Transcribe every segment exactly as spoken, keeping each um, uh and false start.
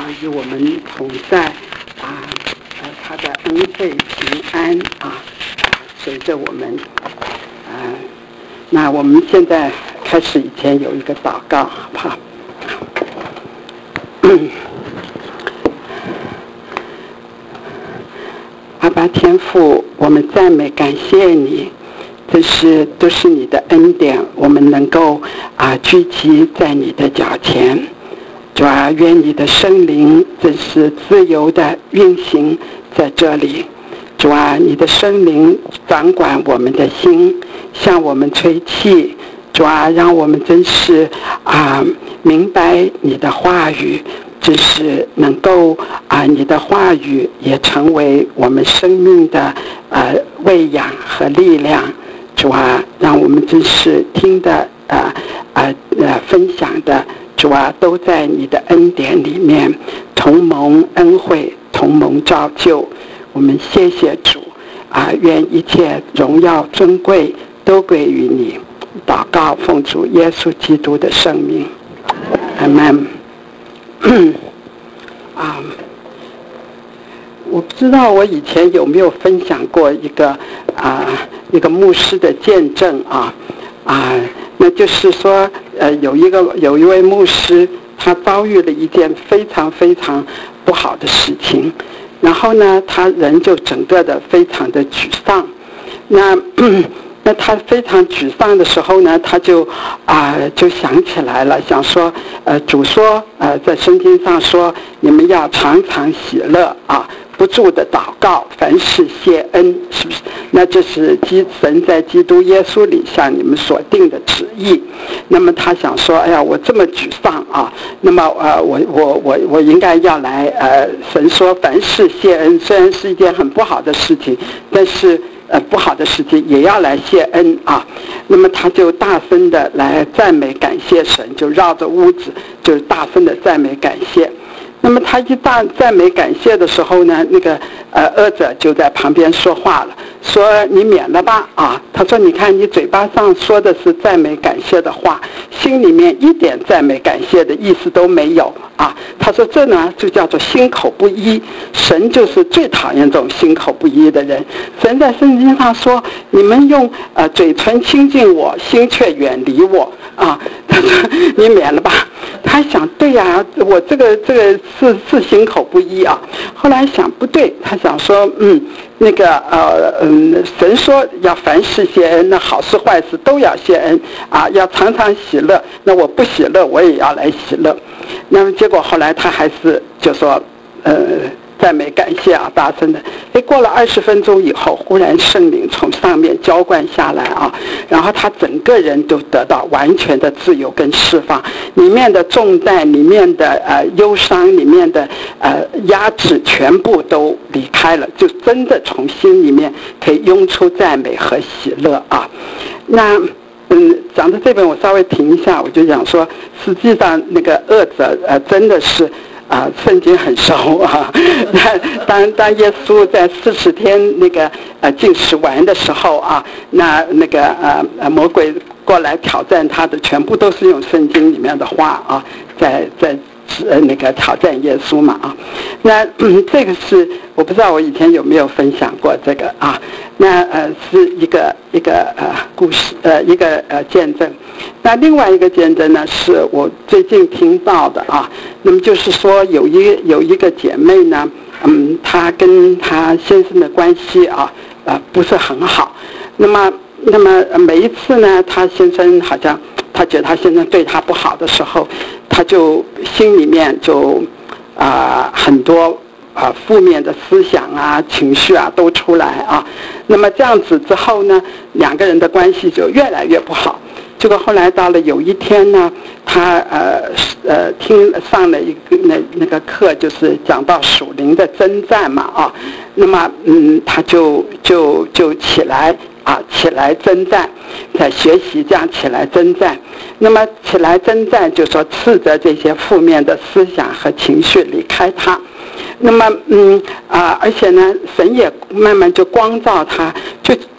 啊与我们同在啊，呃他的恩惠平安啊，随着我们啊。那我们现在开始以前有一个祷告，好不好？阿爸天父，我们赞美感谢你，这是都是你的恩典，我们能够啊聚集在你的脚前。主啊，愿你的圣灵真是自由的运行在这里。主啊，你的圣灵掌管我们的心，向我们吹气。主啊，让我们真是啊明白你的话语，真是能够啊你的话语也成为我们生命的呃喂养和力量。主啊，让我们真是听的呃呃呃分享的，主啊，都在你的恩典里面同蒙恩惠，同蒙造就。我们谢谢主啊，愿一切荣耀尊贵都归于你。祷告奉主耶稣基督的圣名，阿们。啊，我不知道我以前有没有分享过一个啊一个牧师的见证啊啊，那就是说呃有一个有一位牧师，他遭遇了一件非常非常不好的事情，然后呢，他人就整个的非常的沮丧。那那他非常沮丧的时候呢，他就啊、呃、就想起来了，想说呃主说呃在圣经上说，你们要常常喜乐啊，不住的祷告，凡事谢恩，是不是？那这是基神在基督耶稣里向你们所定的旨意。那么他想说，哎呀，我这么沮丧啊，那么呃我我我我应该要来呃神说凡事谢恩，虽然是一件很不好的事情，但是呃不好的事情也要来谢恩啊。那么他就大声的来赞美感谢神，就绕着屋子就大声的赞美感谢。那么他一大赞美感谢的时候呢，那个呃恶者就在旁边说话了，说你免了吧啊。他说你看你嘴巴上说的是赞美感谢的话，心里面一点赞美感谢的意思都没有啊。他说这呢就叫做心口不一，神就是最讨厌这种心口不一的人。神在圣经上说，你们用呃嘴唇亲近我，心却远离我啊。他说你免了吧。他想对呀、啊，我这个这个是是心口不一啊。后来想不对，他想说嗯那个呃嗯神说要凡事谢恩，那好事坏事都要谢恩啊，要常常喜乐，那我不喜乐我也要来喜乐。那么结果后来他还是就说呃赞美感谢啊，大声的。哎，过了二十分钟以后，忽然圣灵从上面浇灌下来啊，然后他整个人都得到完全的自由跟释放，里面的重担、里面的呃忧伤、里面的呃压制，全部都离开了，就真的从心里面可以涌出赞美和喜乐啊。那嗯，讲到这边我稍微停一下，我就讲说，实际上那个恶者呃真的是。啊，圣经很熟啊。当当耶稣在四十天那个呃禁食完的时候啊，那那个呃呃魔鬼过来挑战他的，全部都是用圣经里面的话啊，在在呃那个挑战耶稣嘛啊。那、嗯、这个是我不知道我以前有没有分享过这个啊。那呃是一个一个呃故事呃一个呃见证。那另外一个见证呢，是我最近听到的啊。那么就是说有一有一个姐妹呢，嗯，她跟她先生的关系啊，呃，不是很好。那么那么每一次呢，她先生好像她觉得她先生对她不好的时候，她就心里面就啊、呃、很多啊负面的思想啊情绪啊都出来啊。那么这样子之后呢，两个人的关系就越来越不好。结果后来到了有一天呢，他呃呃听上了一个那那个课，就是讲到属灵的征战嘛啊。那么嗯，他就就就起来啊，起来征战，在学习这样起来征战。那么起来征战，就说斥责这些负面的思想和情绪离开他。那么嗯啊、呃，而且呢，神也慢慢就光照他，就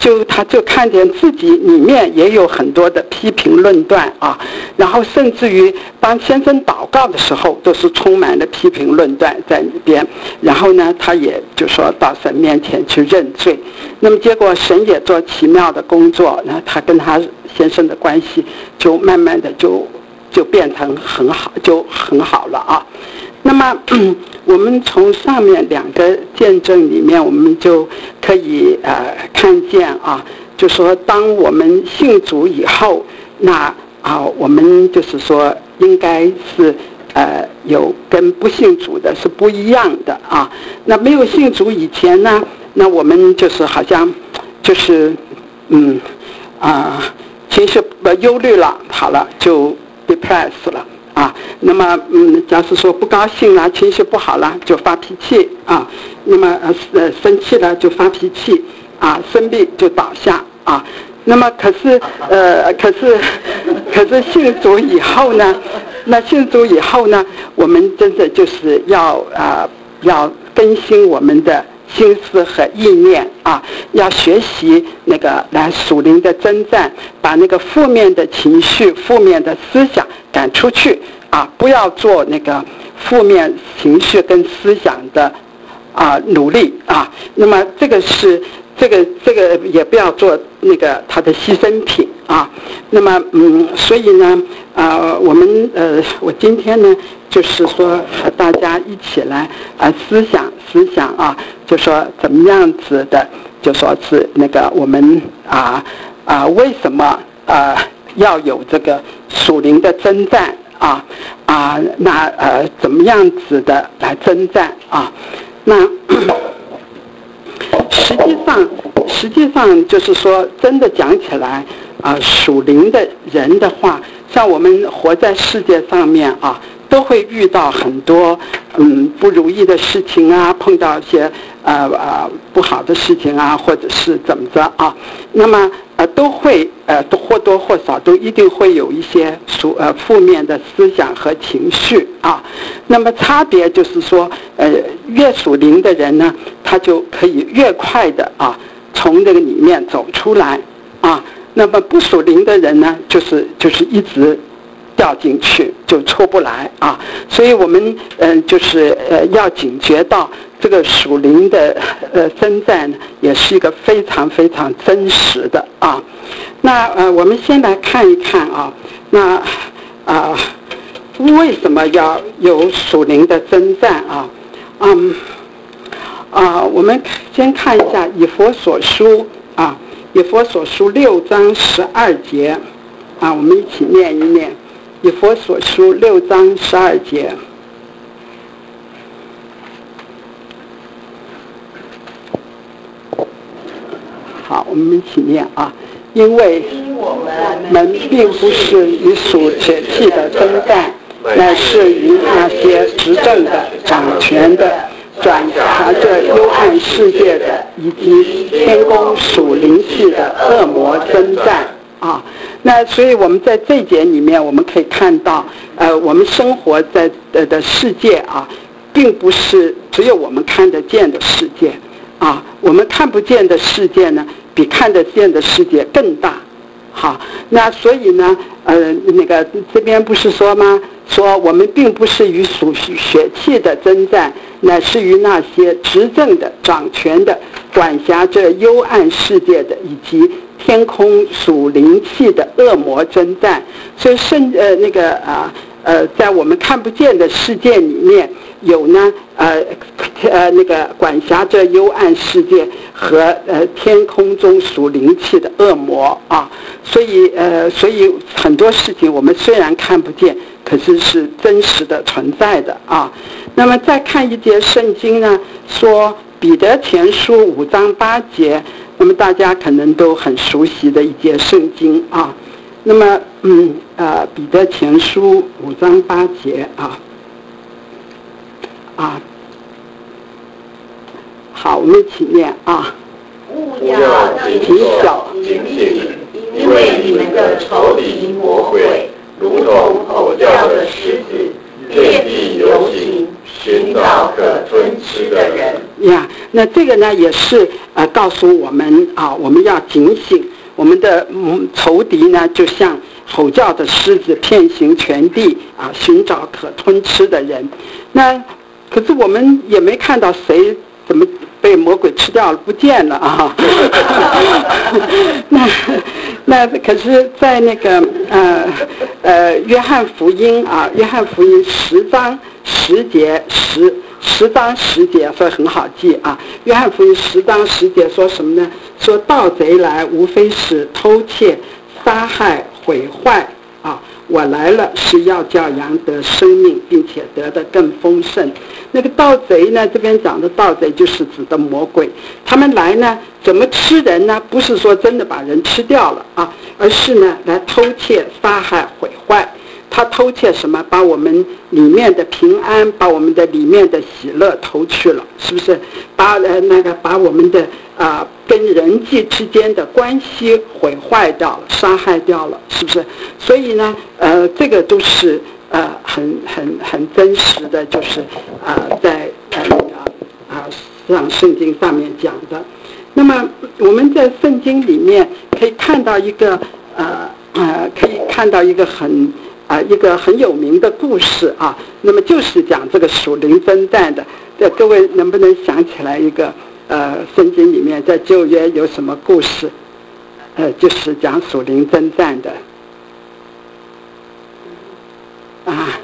就他就看见自己里面也有很多的批评论断啊，然后甚至于当先生祷告的时候都是充满了批评论断在里边，然后呢他也就说到神面前去认罪，那么结果神也做奇妙的工作，那他跟他先生的关系就慢慢的就就变成很好，就很好了啊。那么我们从上面两个见证里面，我们就可以呃看见啊，就说当我们信主以后，那啊我们就是说应该是呃有跟不信主的是不一样的啊。那没有信主以前呢，那我们就是好像就是嗯啊情绪呃忧虑了，好了就 depressed 了。啊，那么嗯，假使说不高兴了，情绪不好了，就发脾气啊。那么呃生气了就发脾气啊，生病就倒下啊。那么可是呃可是可是信主以后呢，那信主以后呢，我们真的就是要啊、呃、要更新我们的心思和意念啊，要学习那个来属灵的征战，把那个负面的情绪、负面的思想赶出去啊，不要做那个负面情绪跟思想的啊努力啊。那么这个是这个这个也不要做那个他的牺牲品啊。那么嗯，所以呢啊，我们呃，我今天呢就是说和大家一起来啊思想思想啊，就说怎么样子的，就说是那个我们啊啊为什么啊要有这个属灵的征战啊啊那呃怎么样子的来征战啊？那实际上实际上就是说真的讲起来啊，属灵的人的话，像我们活在世界上面啊，都会遇到很多嗯不如意的事情啊，碰到一些呃呃不好的事情啊，或者是怎么着啊，那么呃都会呃都或多或少都一定会有一些属呃负面的思想和情绪啊。那么差别就是说呃越属灵的人呢，他就可以越快的啊从这个里面走出来啊。那么不属灵的人呢，就是就是一直掉进去就出不来啊。所以我们嗯、呃、就是呃要警觉到这个属灵的呃征战也是一个非常非常真实的啊。那呃我们先来看一看啊，那啊为什么要有属灵的征战啊？嗯啊，我们先看一下以弗所书啊。以弗所书六章十二节啊，我们一起念一念。以弗所书六章十二节。好，我们一起念啊。因为我们并不是与属血气的征战，乃是与那些执政的、掌权的、转辖着幽暗世界的，以及天宫属灵气的恶魔征战啊。那所以我们在这一节里面，我们可以看到，呃，我们生活在的的世界啊，并不是只有我们看得见的世界啊，我们看不见的世界呢，比看得见的世界更大。好，那所以呢，呃，那个这边不是说吗？说我们并不是与属血气的征战，乃是与那些执政的、掌权的、管辖着幽暗世界的，以及天空属灵气的恶魔征战。所以圣呃那个啊呃，在我们看不见的世界里面，有呢呃呃那个管辖着幽暗世界和呃天空中属灵气的恶魔啊。所以呃所以很多事情我们虽然看不见，可是是真实的存在的啊。那么再看一节圣经呢，说彼得前书五章八节，那么大家可能都很熟悉的一节圣经啊。那么嗯呃彼得前书五章八节啊啊，好，我们一起念啊。 勿要谨守警醒，因为你们的仇敌魔鬼如同吼叫的狮子，遍地游行，寻找可吞吃的人。 呀，那这个呢也是呃告诉我们啊，我们要警醒，我们的嗯仇敌呢就像吼叫的狮子，遍行全地啊，寻找可吞吃的人。那可是我们也没看到谁怎么被魔鬼吃掉了，不见了啊。那那可是在那个呃呃约翰福音啊，约翰福音十章十节十十章十节，所以很好记啊。约翰福音十章十节说什么呢？说盗贼来，无非是偷窃、杀害、毁坏啊！我来了是要叫羊得生命，并且得的更丰盛。那个盗贼呢，这边讲的盗贼就是指的魔鬼。他们来呢，怎么吃人呢？不是说真的把人吃掉了啊，而是呢来偷窃、杀害、毁坏。他偷窃什么？把我们里面的平安，把我们的里面的喜乐偷去了，是不是？把呃那个把我们的啊、呃、跟人际之间的关系毁坏掉了，杀害掉了，是不是？所以呢，呃，这个都是呃很很很真实的，就是啊、呃、在呃那个啊像圣经上面讲的。那么我们在圣经里面可以看到一个呃呃可以看到一个很。啊，一个很有名的故事啊，那么就是讲这个属灵征战的。这各位能不能想起来一个呃，圣经里面在旧约有什么故事？呃，就是讲属灵征战的啊。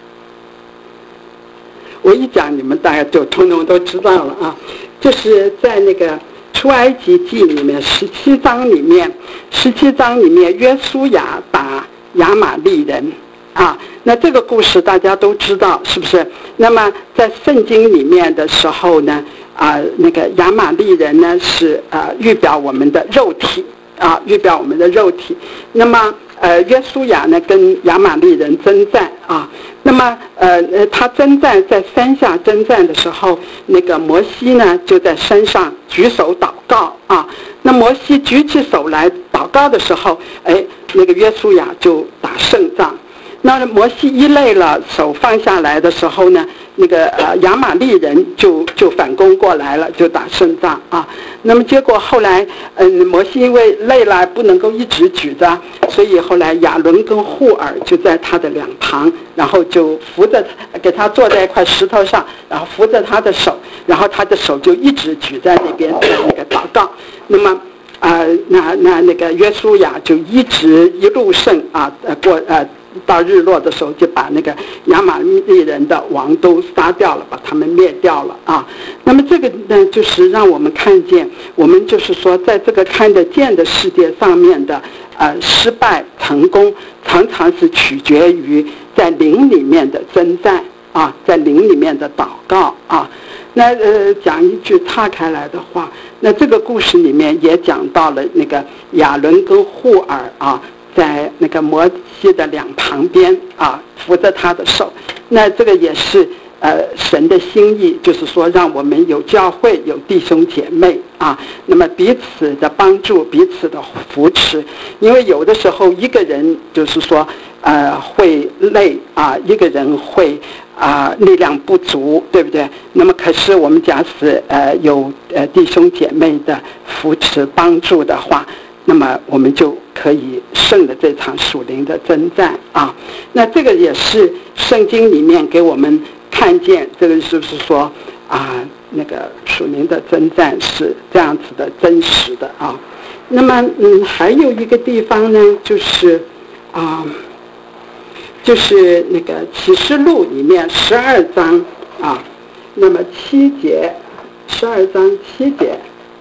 我一讲，你们大概就通通都知道了啊。就是在那个出埃及记里面十七章里面，十七章里面约书亚打亚玛利人啊，那这个故事大家都知道，是不是？那么在圣经里面的时候呢，啊，那个亚玛利人呢是啊预表我们的肉体啊，预表我们的肉体。那么呃，约书亚呢跟亚玛利人征战啊，那么呃呃他征战在山下征战的时候，那个摩西呢就在山上举手祷告啊。那摩西举起手来祷告的时候，哎。那个约书亚就打胜仗。那摩西一累了，手放下来的时候呢，那个呃亚玛利人就就反攻过来了，就打胜仗啊。那么结果后来，嗯，摩西因为累了不能够一直举着，所以后来亚伦跟户尔就在他的两旁，然后就扶着给他坐在一块石头上，然后扶着他的手，然后他的手就一直举在那边在那个祷告。那么。啊、呃，那那那个约书亚就一直一路胜啊，呃过呃到日落的时候就把那个亚玛利人的王都杀掉了，把他们灭掉了啊。那么这个呢，就是让我们看见，我们就是说，在这个看得见的世界上面的呃失败成功，常常是取决于在灵里面的征战啊，在灵里面的祷告啊。那呃讲一句岔开来的话，那这个故事里面也讲到了那个亚伦跟户尔啊，在那个摩西的两旁边啊，扶着他的手。那这个也是呃神的心意，就是说让我们有教会有弟兄姐妹啊，那么彼此的帮助，彼此的扶持。因为有的时候一个人就是说呃会累啊，一个人会啊力量不足，对不对？那么可是我们假使呃有呃弟兄姐妹的扶持帮助的话，那么我们就可以胜了这场属灵的征战啊。那这个也是圣经里面给我们看见，这个是不是说啊那个属灵的征战是这样子的真实的啊？那么嗯还有一个地方呢，就是啊就是那个启示录里面十二章啊，那么七节，十二章七节。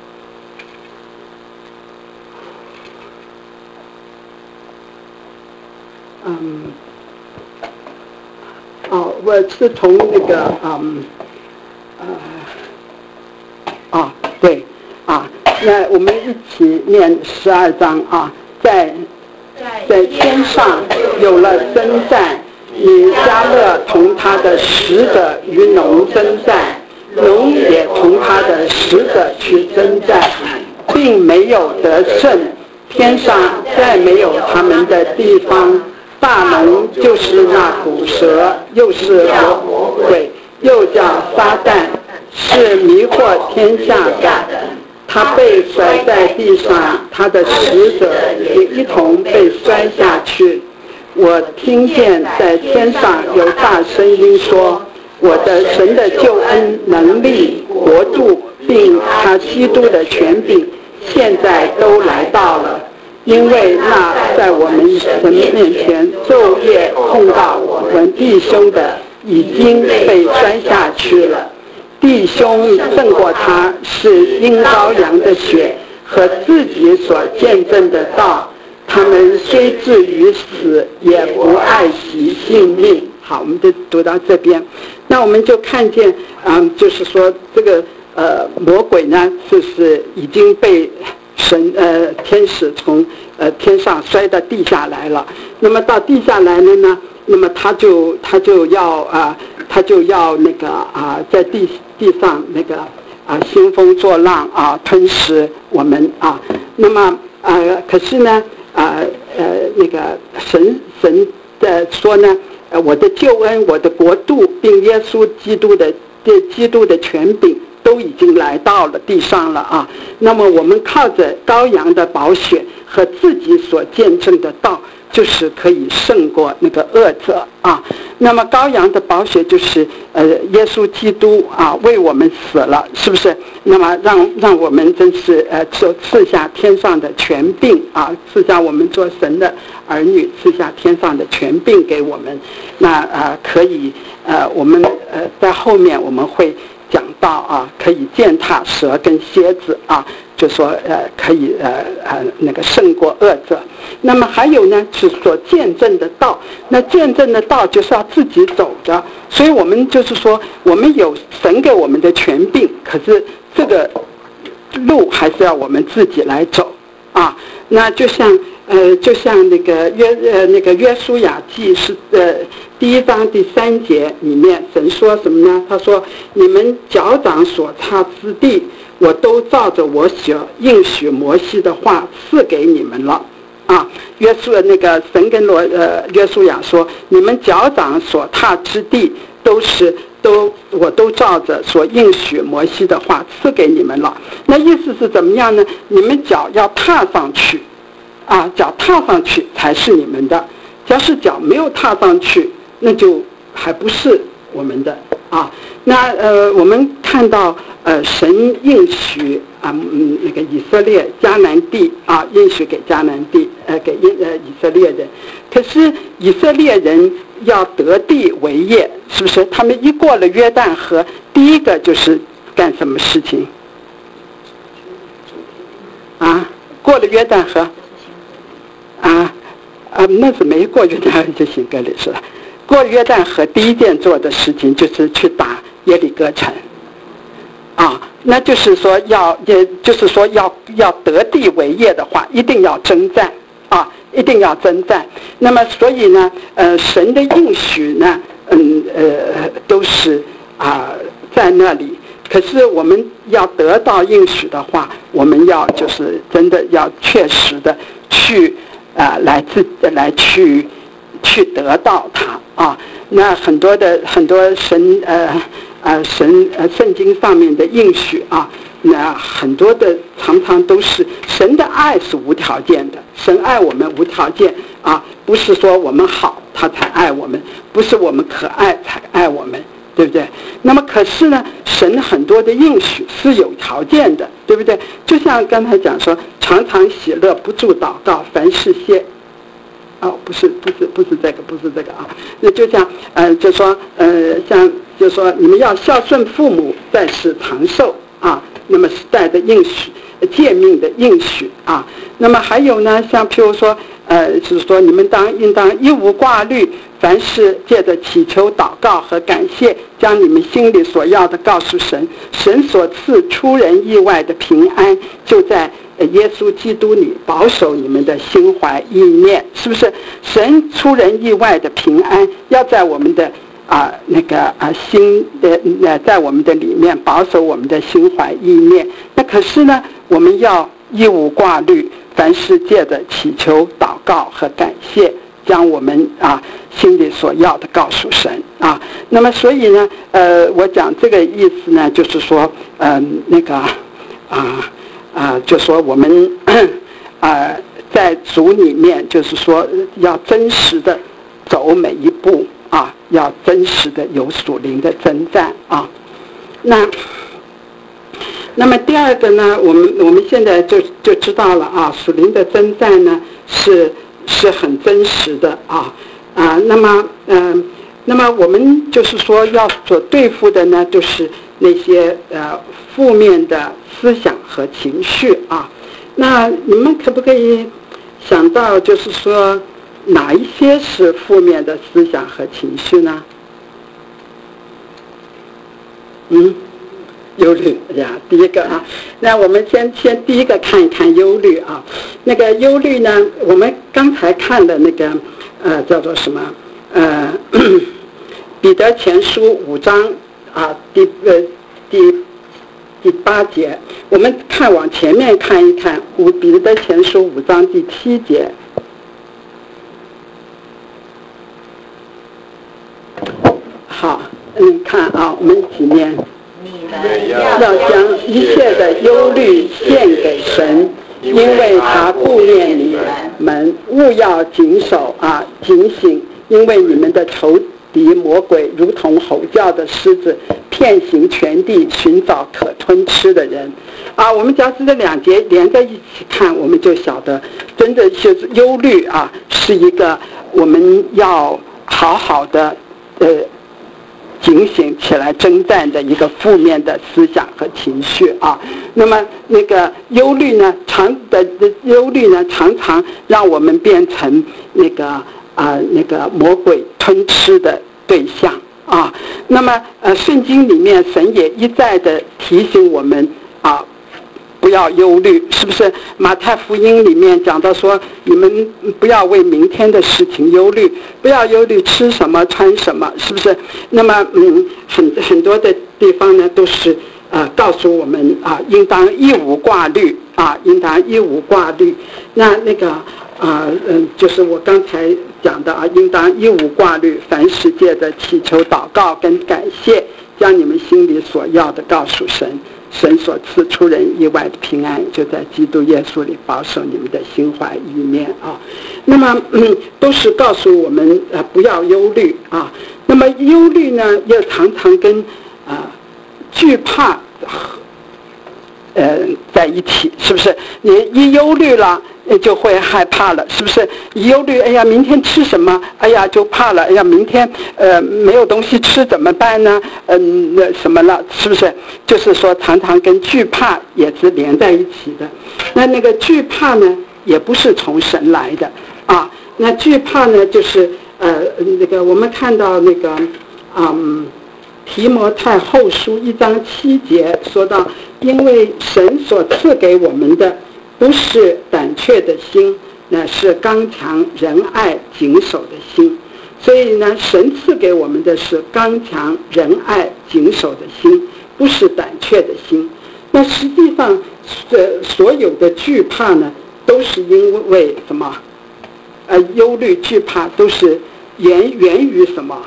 嗯，哦，我是从那个嗯呃啊对啊，那我们一起念十二章啊，在在天上有了征战，以迦勒同他的使者与龙征战，龙也同他的使者去征战，并没有得胜，天上再没有他们的地方。大龙就是那古蛇，又是魔鬼，又叫撒旦， 是迷惑天下的。他被摔在地上，他的使者也一同被摔下去。我听见在天上有大声音说，我的神的救恩、能力、国度并他基督的权柄现在都来到了，因为那在我们神面前昼夜控告我们弟兄的已经被摔下去了。弟兄胜过他，是因羔羊的血和自己所见证的道，他们虽至于死，也不爱惜性命。好，我们就读到这边。那我们就看见，嗯，就是说这个呃魔鬼呢，就是已经被神呃天使从呃天上摔到地下来了。那么到地下来了呢，那么他就他就要啊、呃、他就要那个啊、呃、在地地上那个啊兴风作浪啊吞噬我们啊。那么呃可是呢啊 呃, 呃那个神神的说呢，呃我的救恩、我的国度并耶稣基督的基督的权柄都已经来到了地上了啊。那么我们靠着羔羊的宝血和自己所见证的道，就是可以胜过那个恶者啊。那么羔羊的宝血就是呃耶稣基督啊为我们死了，是不是？那么让让我们真是呃赐赐下天上的权柄啊，赐下我们做神的儿女，赐下天上的权柄给我们。那呃可以呃我们呃在后面我们会讲到啊，可以践踏蛇跟蝎子啊，就说呃可以呃呃那个胜过恶者。那么还有呢，是所见证的道。那见证的道就是要自己走着，所以我们就是说，我们有神给我们的权柄，可是这个路还是要我们自己来走啊。那就像呃，就像那个约呃那个约书亚记是呃第一章第三节里面，神说什么呢？他说：“你们脚掌所踏之地，我都照着我所应许摩西的话赐给你们了。”啊，约书那个神跟罗呃约书亚说：“你们脚掌所踏之地，都是都我都照着所应许摩西的话赐给你们了。”那意思是怎么样呢？你们脚要踏上去。啊，脚踏上去才是你们的，假使脚没有踏上去，那就还不是我们的啊。那呃，我们看到呃，神应许啊，嗯，那个以色列迦南地啊，应许给迦南地，呃，给呃以色列人。可是以色列人要得地为业，是不是？他们一过了约旦河，第一个就是干什么事情？啊，过了约旦河。啊啊，那是没过约旦河就行格里是吧？过约旦河第一件做的事情就是去打耶利哥城，啊，那就是说要，也就是说要要得地为业的话，一定要征战啊，一定要征战。那么所以呢，呃，神的应许呢，嗯呃，都是啊在那里。可是我们要得到应许的话，我们要就是真的要确实的去。啊、呃，来自来去去得到它啊。那很多的很多神呃呃神呃圣经上面的应许啊，那很多的常常都是神的爱是无条件的，神爱我们无条件啊，不是说我们好他才爱我们，不是我们可爱才爱我们。对不对？那么可是呢，神很多的应许是有条件的，对不对？就像刚才讲说，常常喜乐，不住祷告，凡事谢。哦，不是，不是，不是这个，不是这个啊。那就像，呃，就说，呃，像，就说你们要孝顺父母，在世长寿啊。那么是带着应许、诫命的应许啊。那么还有呢，像譬如说，呃，就是说你们当应当一无挂虑。凡是借着祈求、祷告和感谢，将你们心里所要的告诉神，神所赐出人意外的平安，就在耶稣基督里保守你们的心怀意念，是不是？神出人意外的平安，要在我们的啊那个啊心的呃在我们的里面保守我们的心怀意念。那可是呢，我们要一无挂虑，凡是借着祈求、祷告和感谢。将我们啊心里所要的告诉神啊。那么所以呢，呃，我讲这个意思呢，就是说，嗯、呃，那个啊啊、呃，就说我们啊、呃、在主里面，就是说要真实的走每一步啊，要真实的有属灵的征战啊。那那么第二个呢，我们我们现在就就知道了啊，属灵的征战呢是是很真实的啊啊。那么嗯、呃，那么我们就是说要所对付的呢，就是那些呃负面的思想和情绪啊。那你们可不可以想到，就是说哪一些是负面的思想和情绪呢？嗯。忧虑呀，第一个啊，那我们先先第一个看一看忧虑啊。那个忧虑呢，我们刚才看的那个呃叫做什么呃彼得前书五章啊第呃第第八节，我们看往前面看一看，五彼得前书五章第七节。好，嗯，看啊，我们一起念。 你们要将一切的忧虑献给神，因为他顾念你们，务要谨守啊，警醒，因为你们的仇敌魔鬼如同吼叫的狮子，遍行全地，寻找可吞吃的人啊。我们只要是这两节连在一起看，我们就晓得，真的就是忧虑啊，是一个我们要好好的呃警醒起来征战的一个负面的思想和情绪啊。那么那个忧虑呢，常的忧虑呢，常常让我们变成那个啊、呃、那个魔鬼吞吃的对象啊。那么呃，圣经里面神也一再的提醒我们啊，不要忧虑，是不是？马太福音里面讲到说，你们不要为明天的事情忧虑，不要忧虑吃什么穿什么，是不是？那么嗯，很很多的地方呢，都是呃告诉我们啊，应当一无挂虑啊，应当一无挂虑。那那个啊嗯，就是我刚才讲的啊，应当一无挂虑，凡世界的祈求祷告跟感谢，将你们心里所要的告诉神。神所赐出人意外的平安，就在基督耶稣里保守你们的心怀意念啊。那么，嗯，都是告诉我们呃不要忧虑啊。那么忧虑呢，又常常跟啊、呃、惧怕呃在一起，是不是？你一忧虑了，就会害怕了，是不是？一忧虑，哎呀，明天吃什么？哎呀，就怕了。哎呀，明天呃没有东西吃怎么办呢？嗯，那什么了？是不是？就是说，常常跟惧怕也是连在一起的。那那个惧怕呢，也不是从神来的啊。那惧怕呢，就是呃那个我们看到那个嗯。提摩太后书一章七节说到，因为神所赐给我们的不是胆怯的心，那是刚强仁爱谨守的心。所以呢，神赐给我们的是刚强仁爱谨守的心，不是胆怯的心。那实际上这所有的惧怕呢，都是因为什么？呃，忧虑惧怕都是源源于什么？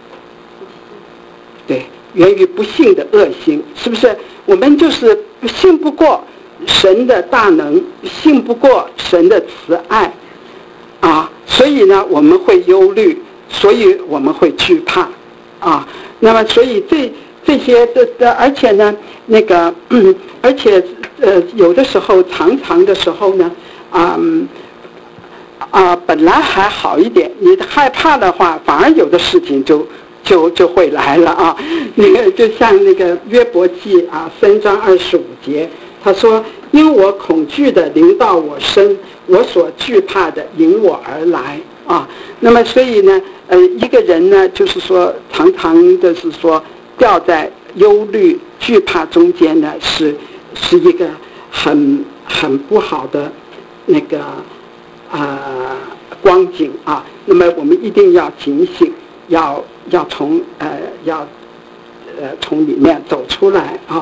对，源于不信的恶心，是不是？我们就是信不过神的大能，信不过神的慈爱啊，所以呢，我们会忧虑，所以我们会惧怕啊。那么，所以这这些的的，而且呢，那个，嗯、而且呃，有的时候常常的时候呢，啊、嗯。啊，本来还好一点，你害怕的话，反而有的事情就就就会来了啊。那个就像那个约伯记啊，三章二十五节，他说：“因我恐惧的临到我身，我所惧怕的迎我而来啊。”那么所以呢，呃，一个人呢，就是说常常的是说掉在忧虑、惧怕中间呢，是是一个很很不好的那个。啊、呃，光景啊，那么我们一定要警醒，要要从呃要呃从里面走出来啊。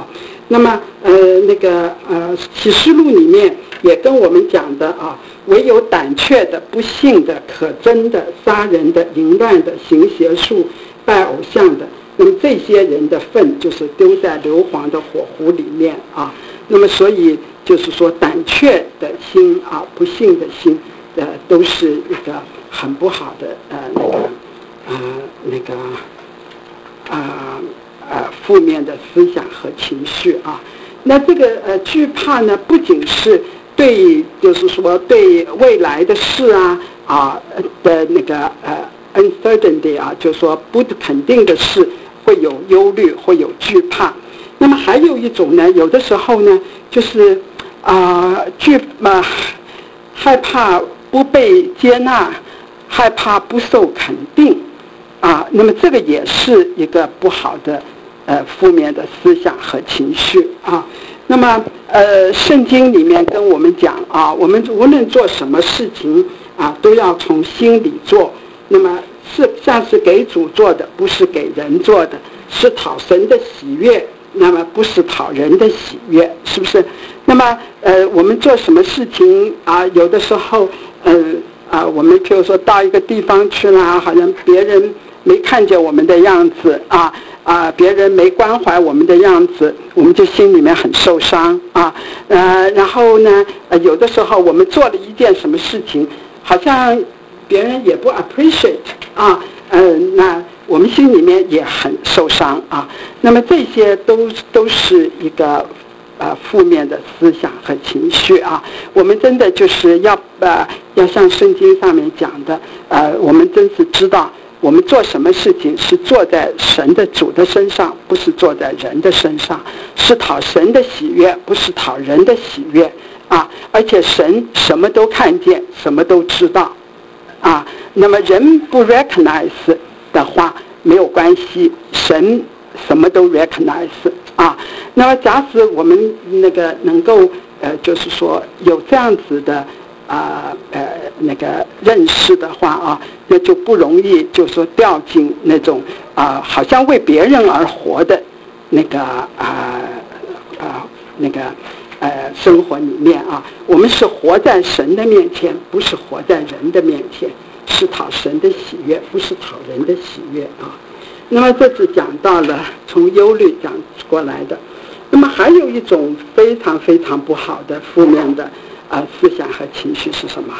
那么呃那个呃启示录里面也跟我们讲的啊，唯有胆怯的、不信的、可憎的、杀人的、淫乱的、行邪术、拜偶像的，那么这些人的粪就是丢在硫磺的火湖里面啊。那么所以就是说胆怯的心啊，不信的心呃都是一个很不好的呃那个呃那个啊呃负面的思想和情绪啊。那这个呃惧怕呢，不仅是对就是说对未来的事啊啊的那个呃 uncertainty 啊，就是说不肯定的事会有忧虑，会有惧怕。那么还有一种呢，有的时候呢就是啊惧嘛害怕不被接纳，害怕不受肯定啊，那么这个也是一个不好的呃负面的思想和情绪啊。那么呃圣经里面跟我们讲啊，我们无论做什么事情啊，都要从心里做，那么是像是给主做的，不是给人做的，是讨神的喜悦，那么不是讨人的喜悦，是不是？那么呃我们做什么事情啊，有的时候呃啊我们譬如说到一个地方去了，好像别人没看见我们的样子啊啊，别人没关怀我们的样子，我们就心里面很受伤啊。呃，然后呢，呃，有的时候我们做了一件什么事情，好像别人也不 appreciate 啊，呃，那我们心里面也很受伤啊。那么这些都都是一个呃负面的思想和情绪啊。我们真的就是要呃要像圣经上面讲的，呃，我们真是知道。我们做什么事情是做在神的主的身上，不是做在人的身上，是讨神的喜悦，不是讨人的喜悦啊！而且神什么都看见，什么都知道啊。那么人不 recognize 的话没有关系，神什么都 recognize 啊。那么假使我们那个能够呃，就是说有这样子的。啊 呃, 呃那个认识的话啊，那就不容易就说掉进那种啊好像为别人而活的那个啊啊那个呃生活里面啊。我们是活在神的面前，不是活在人的面前，是讨神的喜悦，不是讨人的喜悦啊。那么这次讲到了从忧虑讲过来的，那么还有一种非常非常不好的负面的啊，思想和情绪是什么？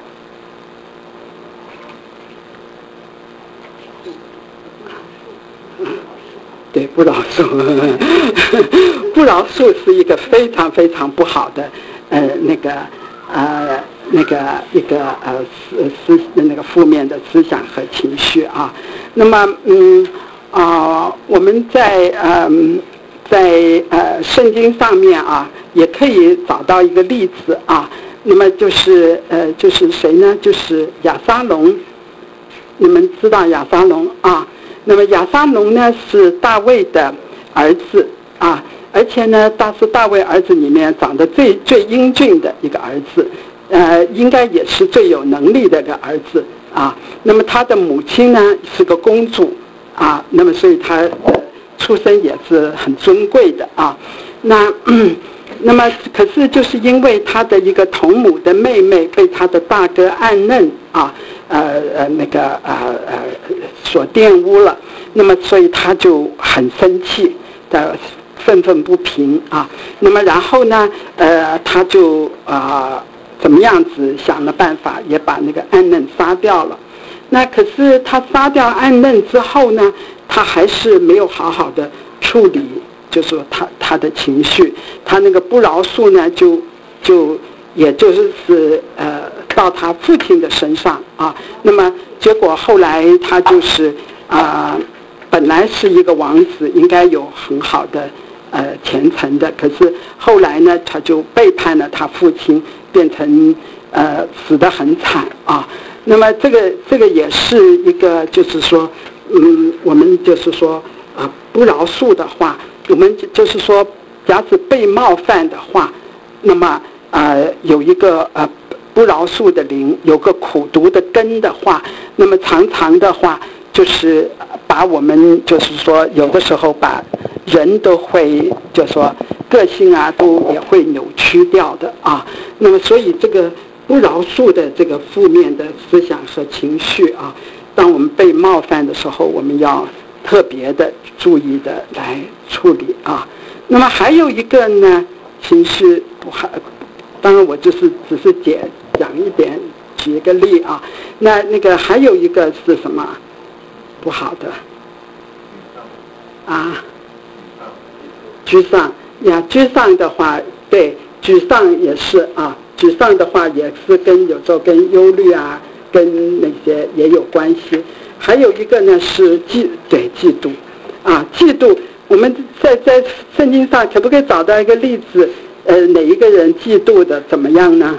对，不饶恕，不饶恕是一个非常非常不好的，呃，那个呃，那个一个呃思思那个负面的思想和情绪啊。那么，嗯啊、呃，我们在嗯、呃、在呃圣经上面啊，也可以找到一个例子啊。那么就是呃就是谁呢？就是亚撒龙。你们知道亚撒龙啊？那么亚撒龙呢是大卫的儿子啊，而且呢他是大卫儿子里面长得最最英俊的一个儿子，呃，应该也是最有能力的一个儿子啊。那么他的母亲呢是个公主啊，那么所以他的出身也是很尊贵的啊。那嗯那么可是就是因为他的一个同母的妹妹被他的大哥暗嫩啊呃呃那个呃呃所玷污了，那么所以他就很生气的愤愤不平啊。那么然后呢呃他就啊、呃、怎么样子想了办法，也把那个暗嫩杀掉了。那可是他杀掉暗嫩之后呢，他还是没有好好的处理，就是说他他的情绪，他那个不饶恕呢，就就也就是是呃到他父亲的身上啊。那么结果后来他就是啊、呃，本来是一个王子，应该有很好的呃前程的，可是后来呢，他就背叛了他父亲，变成呃死得很惨啊。那么这个这个也是一个，就是说，嗯，我们就是说啊，不饶恕的话，我们就是说，假使被冒犯的话，那么呃有一个呃不饶恕的灵，有个苦毒的根的话，那么常常的话，就是把我们就是说有的时候把人都会就说个性啊都也会扭曲掉的啊。那么所以这个不饶恕的这个负面的思想和情绪啊，当我们被冒犯的时候，我们要特别的注意的来处理啊。那么还有一个呢，情绪不好，当然我就是只是解讲一点，举一个例啊。那那个还有一个是什么不好的啊？沮丧呀，沮丧的话，对，沮丧也是啊，沮丧的话也是跟有时候跟忧虑啊，跟那些也有关系。还有一个呢是嫉，对，嫉妒啊，嫉妒。我们在在圣经上可不可以找到一个例子？呃，哪一个人嫉妒的怎么样呢？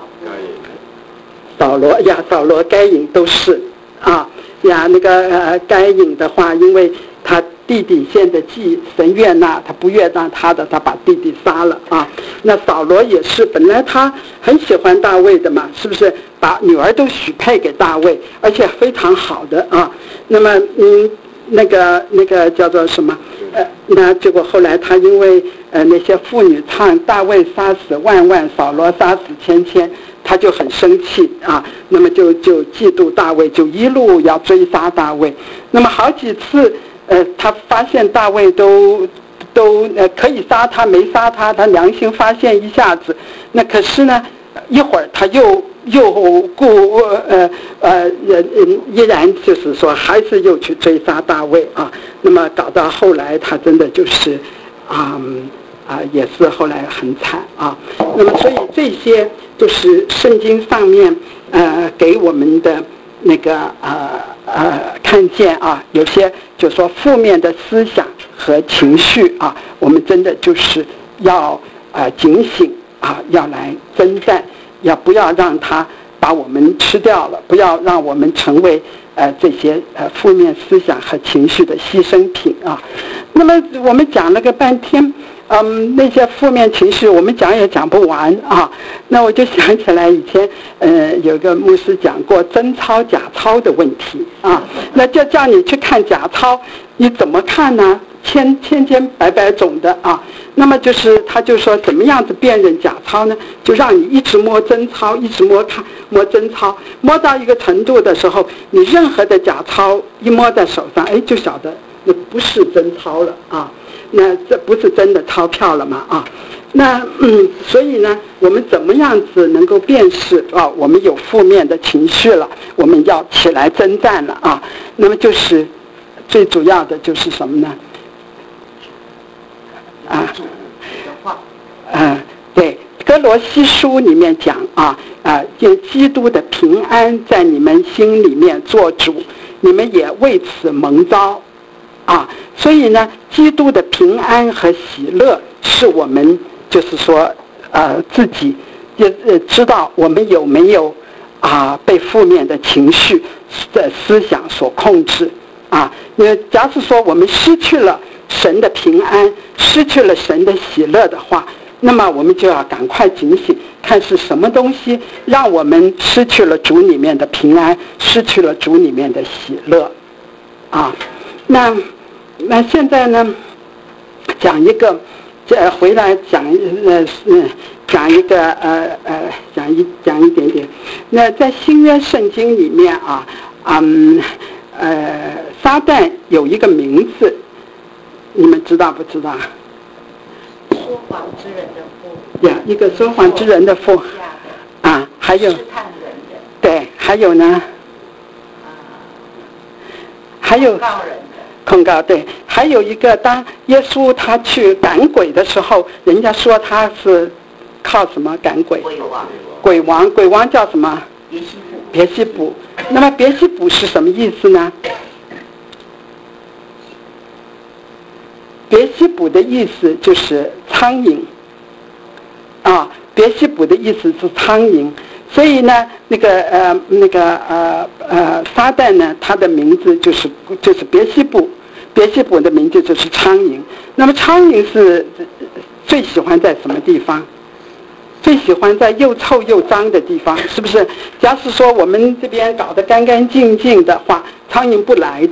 扫罗呀，扫罗、该隐都是啊呀。那个呃，该隐的话，因为他弟弟献的祭，神悦纳，他不悦纳他的，他把弟弟杀了啊。那扫罗也是，本来他很喜欢大卫的嘛，是不是？把女儿都许配给大卫，而且非常好的啊。那么嗯，那个那个叫做什么？呃，那结果后来他因为呃那些妇女唱大卫杀死万万，扫罗杀死千千，他就很生气啊。那么就就嫉妒大卫，就一路要追杀大卫。那么好几次呃，他发现大卫都都呃可以杀他，没杀他，他良心发现一下子。那可是呢，一会儿他又又故呃呃依然就是说还是又去追杀大卫啊。那么搞到后来他真的就是啊啊也是后来很惨啊。那么所以这些就是圣经上面呃给我们的那个呃呃看见啊，有些就说负面的思想和情绪啊，我们真的就是要呃警醒啊，要来征战，要不要让它把我们吃掉了，不要让我们成为呃这些呃负面思想和情绪的牺牲品啊。那么我们讲了个半天，嗯，那些负面情绪我们讲也讲不完啊。那我就想起来以前呃有个牧师讲过真钞假钞的问题啊。那就叫你去看假钞，你怎么看呢？千千千百百种的啊。那么就是他就说怎么样子辨认假钞呢？就让你一直摸真钞，一直摸看摸真钞，摸到一个程度的时候，你任何的假钞一摸在手上，哎，就晓得那不是真钞了啊。那这不是真的钞票了嘛啊。那嗯，所以呢，我们怎么样子能够辨识啊？我们有负面的情绪了，我们要起来征战了啊。那么就是最主要的就是什么呢？啊，嗯，对，哥罗西书里面讲啊啊，愿基督的平安在你们心里面做主，你们也为此蒙召啊。所以呢，基督的平安和喜乐是我们就是说呃自己也知道我们有没有啊被负面的情绪的思想所控制啊。那假使说我们失去了神的平安，失去了神的喜乐的话，那么我们就要赶快警醒，看是什么东西让我们失去了主里面的平安，失去了主里面的喜乐啊。那那现在呢，讲一个这回来讲呃嗯讲一个呃呃讲一讲一点点。那在新约圣经里面啊，嗯呃撒旦有一个名字，你们知道不知道？ 说谎之人的父呀，一个说谎之人的父啊，还有试探人的， 对，还有呢，还有控告人的， 控告对，还有一个当耶稣他去赶鬼的时候，人家说他是靠什么赶鬼？ 鬼王， 鬼王，鬼王叫什么？ 别西卜。 别西卜。那么别西卜是什么意思呢？别西卜的意思就是苍蝇啊，别西卜的意思是苍蝇。所以呢，那个呃那个呃呃撒旦呢，他的名字就是就是别西卜，别西卜的名字就是苍蝇。那么苍蝇是最喜欢在什么地方？最喜欢在又臭又脏的地方，是不是？假使说我们这边搞得干干净净的话，苍蝇不来的。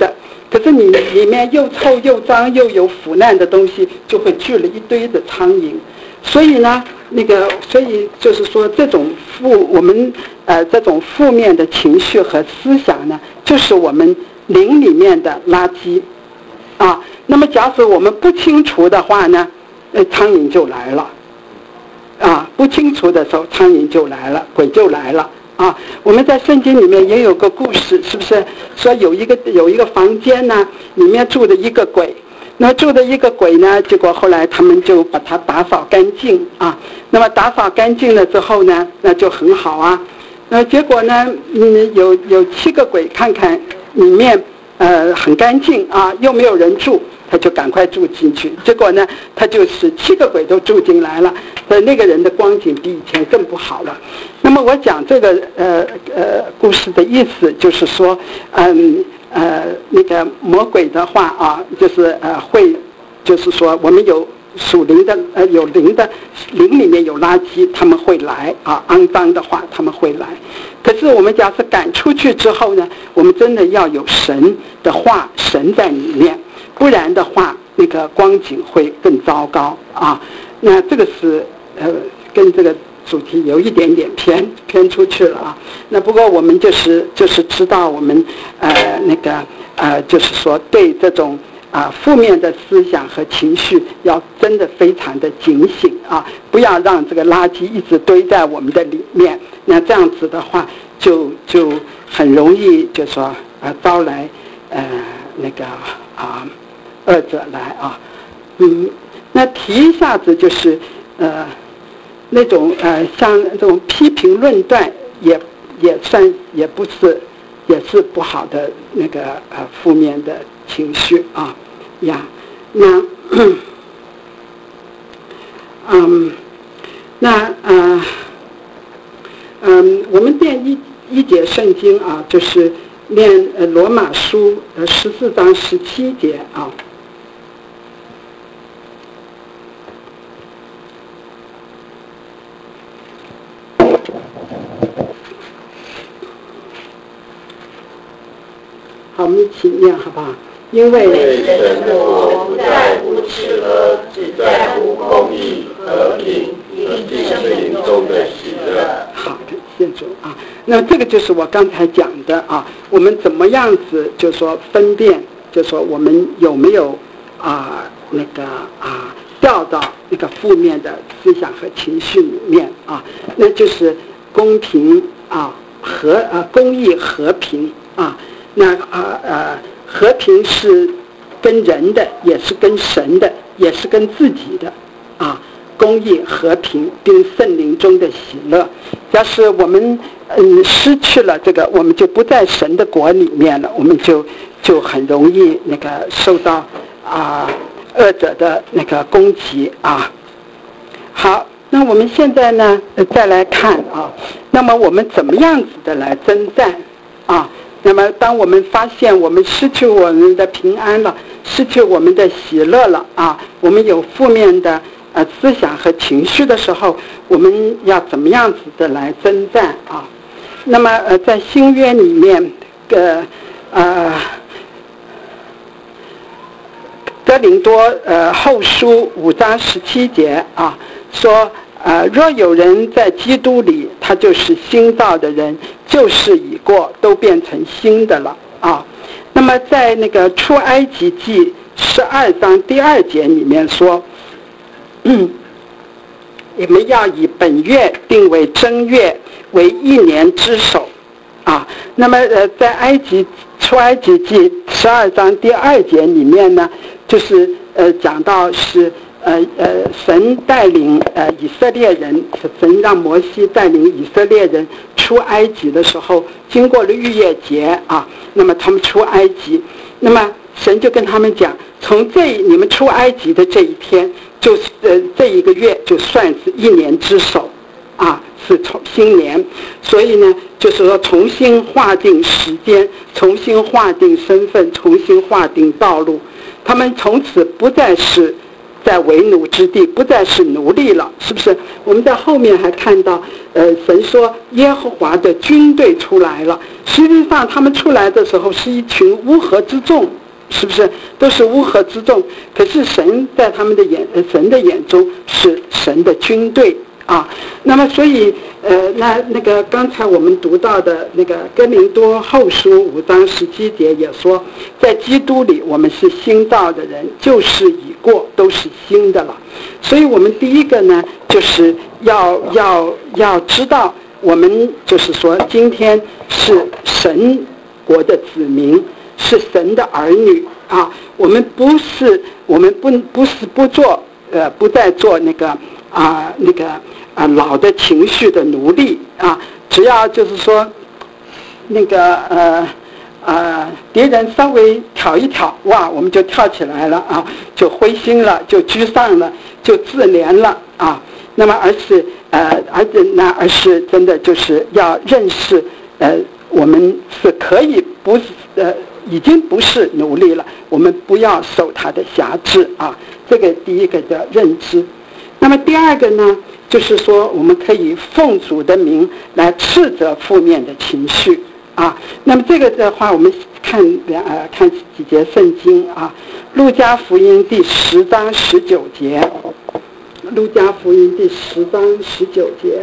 可是你里面又臭又脏又有腐烂的东西，就会聚了一堆的苍蝇。所以呢，那个，所以就是说，这种负我们呃这种负面的情绪和思想呢，就是我们灵里面的垃圾啊。那么，假使我们不清除的话呢，呃，苍蝇就来了啊。不清除的时候，苍蝇就来了，鬼就来了啊。我们在圣经里面也有个故事，是不是说有一个有一个房间呢，里面住的一个鬼。那住的一个鬼呢，结果后来他们就把它打扫干净啊。那么打扫干净了之后呢，那就很好啊。那结果呢，嗯，有有七个鬼，看看里面呃很干净啊，又没有人住，他就赶快住进去。结果呢，他就使七个鬼都住进来了，所以那个人的光景比以前更不好了。那么我讲这个呃呃故事的意思就是说，嗯。呃，那个魔鬼的话啊，就是呃会，就是说我们有属灵的呃有灵的灵里面有垃圾，他们会来啊，肮脏的话他们会来。可是我们假设赶出去之后呢，我们真的要有神的话，神在里面，不然的话那个光景会更糟糕啊。那这个是呃跟这个主题有一点点偏偏出去了啊。那不过我们就是就是知道我们呃那个呃就是说对这种啊、呃、负面的思想和情绪要真的非常的警醒啊，不要让这个垃圾一直堆在我们的里面。那这样子的话，就就很容易就说啊、呃、招来呃那个啊恶者来啊。嗯，那提一下子就是呃。那种呃，像这种批评论断也也算也不是，也是不好的那个呃负面的情绪啊呀。那嗯，那呃嗯，我们念一一节圣经啊，就是念呃罗马书呃十四章十七节啊。好，我们一起念好不好？因为神的国不在乎吃喝，只在乎公义、和平以及圣灵中的喜乐。 好的，谢主啊。那这个就是我刚才讲的啊，我们怎么样子就说分辨，就说我们有没有啊那个啊掉到那个负面的思想和情绪里面啊，那就是公平啊和呃公义和平啊。那啊呃和平是跟人的，也是跟神的，也是跟自己的啊。公义、和平并圣灵中的喜乐。要是我们嗯失去了这个，我们就不在神的国里面了，我们就就很容易那个受到啊恶者的那个攻击啊。好，那我们现在呢再来看啊，那么我们怎么样子的来征战啊？那么当我们发现我们失去我们的平安了，失去我们的喜乐了啊，我们有负面的呃思想和情绪的时候，我们要怎么样子的来征战啊？那么呃在新约里面的呃哥林多呃后书五章十七节啊说，呃若有人在基督里，他就是新造的人，旧事已过，都变成新的了啊。那么在那个出埃及记十二章第二节里面说，嗯，你们要以本月定为正月，为一年之首啊。那么呃在埃及出埃及记十二章第二节里面呢，就是呃讲到是呃呃神带领呃以色列人，神让摩西带领以色列人出埃及的时候，经过了逾越节啊，那么他们出埃及，那么神就跟他们讲，从这你们出埃及的这一天，就是呃这一个月就算是一年之首啊，是从新年。所以呢就是说重新划定时间，重新划定身份，重新划定道路，他们从此不再是在为奴之地，不再是奴隶了，是不是？我们在后面还看到呃神说耶和华的军队出来了，实际上他们出来的时候是一群乌合之众是不是都是乌合之众？可是神在他们的眼，神的眼中是神的军队啊。那么所以呃，那那个刚才我们读到的那个哥林多后书五章十七节也说，在基督里我们是新造的人，旧事已过，都是新的了。所以我们第一个呢，就是要要要知道，我们就是说今天是神国的子民，是神的儿女啊。我们不是我们不不是不做呃不再做那个啊那个啊老的情绪的奴隶啊。只要就是说那个呃呃敌人稍微挑一挑，哇，我们就跳起来了啊，就灰心了，就沮丧了，就自怜了啊。那么而是呃而那而是真的就是要认识呃我们是可以不是呃已经不是奴隶了，我们不要受他的辖制啊。这个第一个的认知。那么第二个呢，就是说我们可以奉主的名来斥责负面的情绪啊。那么这个的话，我们看呃看几节圣经啊，路加福音第十章十九节，路加福音第十章十九节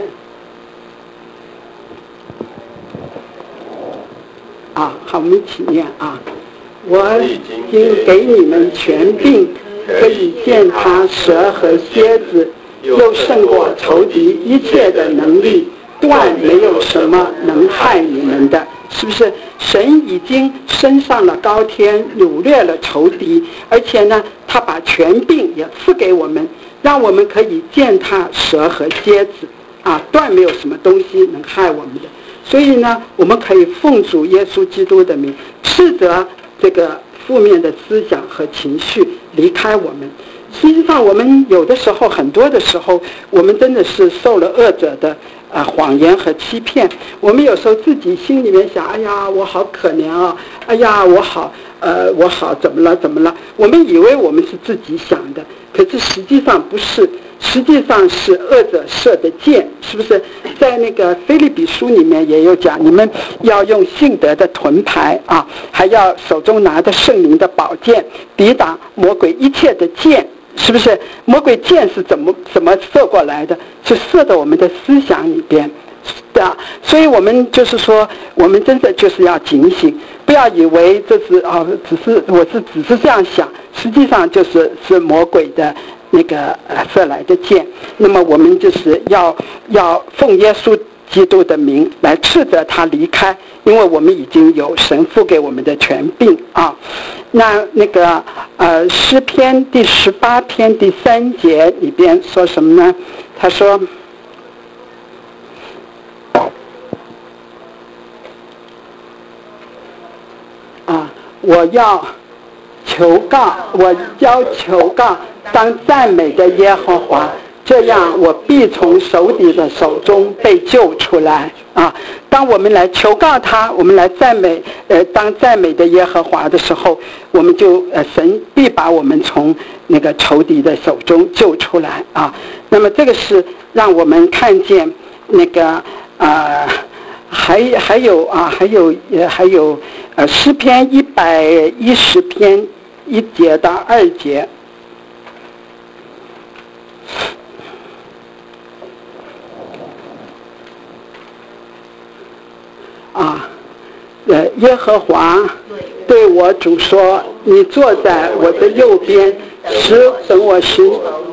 啊，好，我们一起念啊。我已经给你们权柄，可以践踏蛇和蝎子，又胜过仇敌一切的能力，断没有什么能害你们的。是不是神已经升上了高天，掳掠了仇敌，而且呢他把权柄也赐给我们，让我们可以践踏蛇和蝎子啊，断没有什么东西能害我们的。所以呢我们可以奉主耶稣基督的名斥责这个负面的思想和情绪离开我们。实际上我们有的时候，很多的时候，我们真的是受了恶者的啊谎言和欺骗。我们有时候自己心里面想，哎呀我好可怜啊，哎呀我好呃我好怎么了怎么了，我们以为我们是自己想的，可是实际上不是，实际上是恶者射的箭。是不是在那个腓立比书里面也有讲，你们要用信德的盾牌啊，还要手中拿着圣灵的宝剑，抵挡魔鬼一切的箭。是不是魔鬼箭是怎么怎么射过来的？是射到我们的思想里边，对啊。所以我们就是说，我们真的就是要警醒，不要以为这是啊、哦，只是我是只是这样想，实际上就是是魔鬼的那个呃射来的箭。那么我们就是要要奉耶稣基督的名来斥责他离开，因为我们已经有神父给我们的权柄啊。那那个呃诗篇第十八篇第三节里边说什么呢？他说啊，我要求告，我要求告当赞美的耶和华，这样我必从仇敌的手中被救出来啊。当我们来求告他，我们来赞美呃当赞美的耶和华的时候，我们就呃神必把我们从那个仇敌的手中救出来啊。那么这个是让我们看见那个呃还还有啊还有呃还有呃诗篇一百一十篇一节到二节啊，呃，耶和华对我主说：“你坐在我的右边，使等我行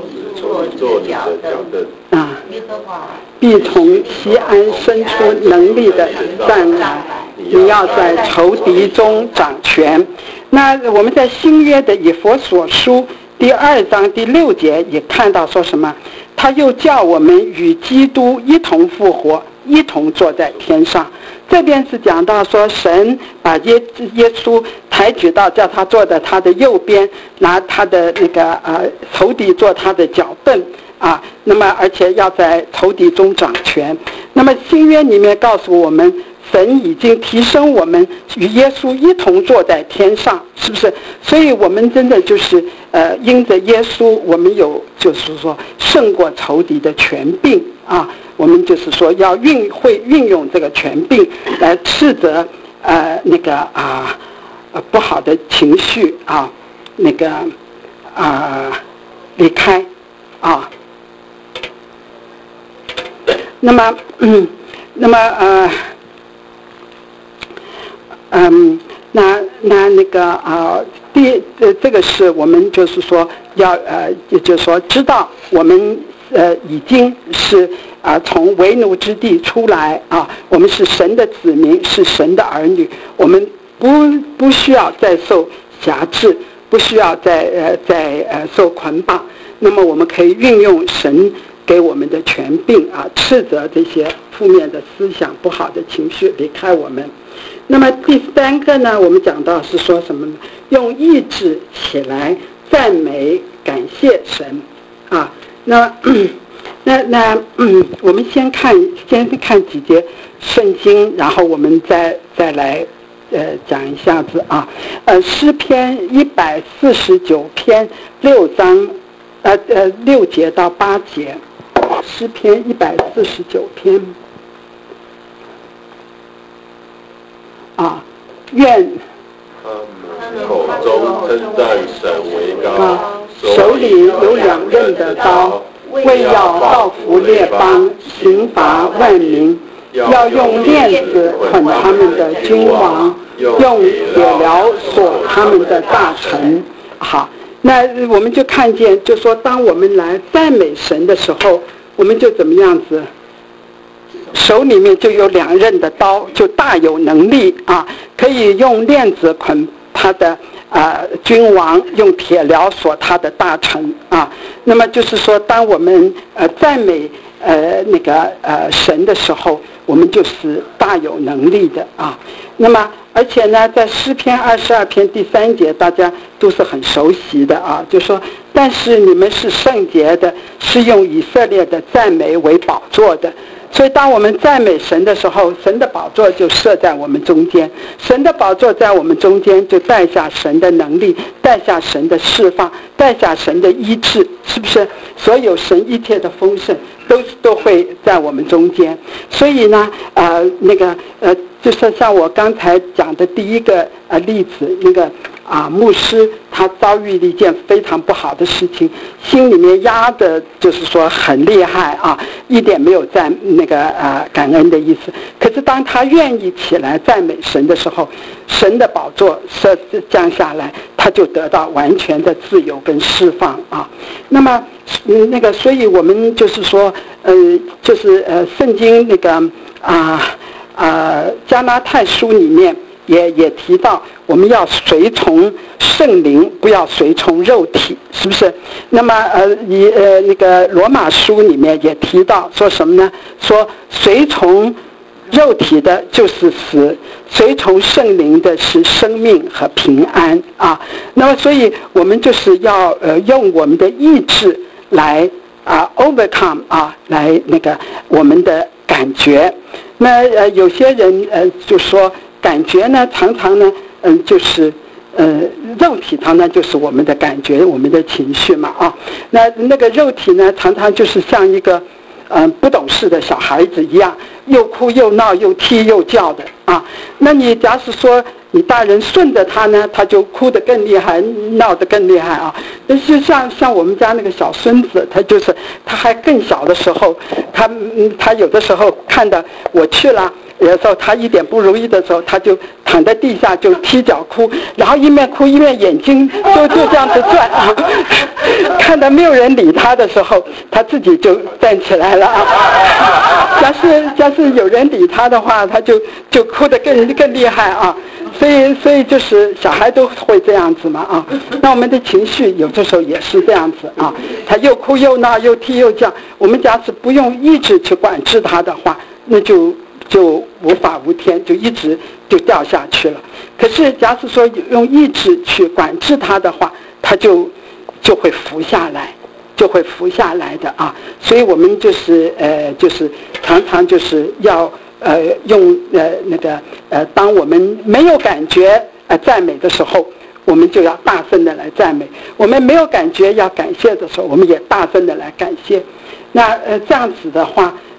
啊，必从西安生出能力的杖来，你要在仇敌中掌权。”那我们在新约的以弗所书第二章第六节也看到说什么？他又叫我们与基督一同复活，一同坐在天上。这边是讲到说神把耶耶稣抬举到叫他坐在他的右边，拿他的那个呃仇敌做他的脚凳啊，那么而且要在仇敌中掌权。那么新约里面告诉我们，神已经提升我们与耶稣一同坐在天上，是不是？所以我们真的就是呃因着耶稣，我们有就是说胜过仇敌的权柄啊。我们就是说要运会运用这个权柄来斥责呃那个啊呃不好的情绪啊，那个啊、呃、离开啊。那么，嗯，那么呃，嗯，那那那个啊、呃，第呃这个是我们就是说要呃，也就是说知道我们呃已经是啊、呃、从为奴之地出来啊，我们是神的子民，是神的儿女，我们不不需要再受辖制，不需要再呃再呃受捆绑，那么我们可以运用神给我们的权柄啊，斥责这些负面的思想、不好的情绪离开我们。那么第三个呢，我们讲到是说什么呢？用意志起来赞美、感谢神啊。那那那嗯，我们先看先看几节圣经，然后我们再再来呃讲一下子啊。呃，诗篇一百四十九篇六章呃呃六节到八节。诗篇一百四十九篇啊，愿他们口中称赞神为高， 手里有两刃的刀，为要报复列邦，刑罚万民，要用链子捆他们的君王，用铁镣锁他们的大臣。好，那我们就看见，就说当我们来赞美神的时候，我们就怎么样子？手里面就有两刃的刀，就大有能力啊，可以用链子捆他的呃君王，用铁镣锁他的大臣啊。那么就是说，当我们呃赞美呃那个呃神的时候，我们就是大有能力的啊。那么而且呢，在诗篇二十二篇第三节，大家都是很熟悉的啊，就说但是你们是圣洁的，是用以色列的赞美为宝座的。所以当我们赞美神的时候，神的宝座就设在我们中间，神的宝座在我们中间，就带下神的能力，带下神的释放，带下神的医治，是不是？所有神一切的丰盛都都会在我们中间。所以呢呃那个呃就是像我刚才讲的第一个呃例子，那个啊牧师他遭遇了一件非常不好的事情，心里面压的就是说很厉害啊，一点没有在那个呃感恩的意思。可是当他愿意起来赞美神的时候，神的宝座设降下来，他就得到完全的自由跟释放啊。那么嗯那个所以我们就是说呃就是呃圣经那个啊呃加拉太书里面也也提到，我们要随从圣灵，不要随从肉体，是不是？那么呃，以呃那个罗马书里面也提到说什么呢？说随从肉体的就是死，随从圣灵的是生命和平安啊。那么所以我们就是要呃用我们的意志来啊 overcome 啊，来那个我们的感觉。那呃有些人呃就说感觉呢常常呢嗯就是呃肉体常常就是我们的感觉，我们的情绪嘛啊。那那个肉体呢常常就是像一个嗯、呃、不懂事的小孩子一样，又哭又闹又踢又叫的啊。那你假使说你大人顺着他呢，他就哭得更厉害，闹得更厉害啊。那就像像我们家那个小孙子，他就是他还更小的时候，他嗯他有的时候看到我去了，有的时候他一点不如意的时候，他就躺在地下就踢脚哭，然后一面哭一面眼睛就就这样子转啊。看到没有人理他的时候，他自己就站起来了啊。假是假是有人理他的话，他就就哭得更更厉害啊。所以所以就是小孩都会这样子嘛啊。那我们的情绪有的时候也是这样子啊，他又哭又闹又踢又叫，我们假使不用意志去管制他的话，那就就无法无天，就一直就掉下去了。可是假使说用意志去管制他的话，他就就会浮下来，就会浮下来的啊。所以我们就是呃就是常常就是要呃用呃那个呃当我们没有感觉呃赞美的时候，我们就要大声的来赞美；我们没有感觉要感谢的时候，我们也大声的来感谢。那呃这样子的话，